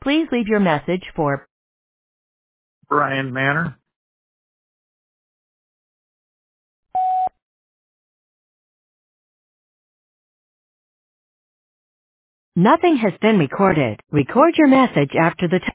Please leave your message for Brian Manor. Nothing has been recorded. Record your message after the tone.